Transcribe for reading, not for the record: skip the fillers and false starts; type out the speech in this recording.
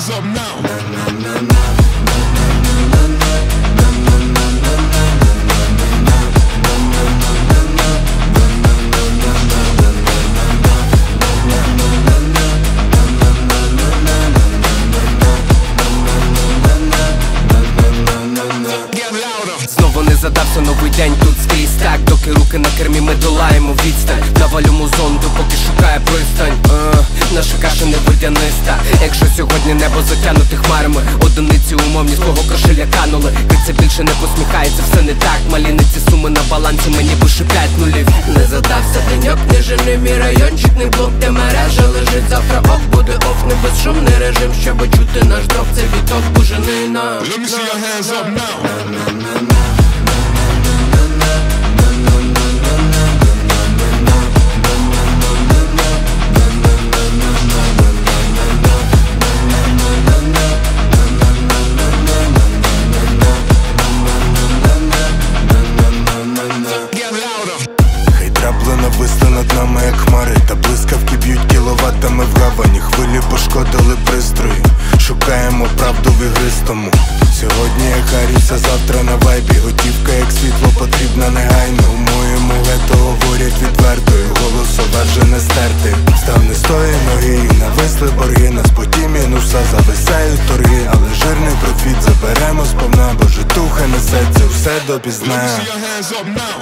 hands up now. Знову не задався новий день, тут скрізь так. Доки руки на кермі, ми долаємо відстань. Навалю музонду, поки шукає пристань. Наша каша не водяниста. Якщо сьогодні небо затягнуте хмарами, одиниці умовні свого кошеля канули. Криця більше не посміхається, все не так. Маліниці суми на балансі, мені пише 5 нулів. Не задався деньок, не жени мій райончик, не клуб, де мережа лежить. Завтра ок буде оф, не безшумний режим, щоб чути наш дров, це віток буженина. Let me see your hands up now. Нависли над нами, як хмари, та блискавки б'ють кіловатами в гавані. Хвилі пошкодили пристрої, шукаємо правду в ігристому. Сьогодні я харюся, завтра на вайбі. Готівка як світло потрібна негайно. У моєму гетто говорять відверто, і голосова вже не стерти. Встав не з тої ноги, і нависли борги. На споті мінуса зависають торги, але жирний профіт заберемо сповна, бо житуха несеться все допізна. Let me see your hands up now.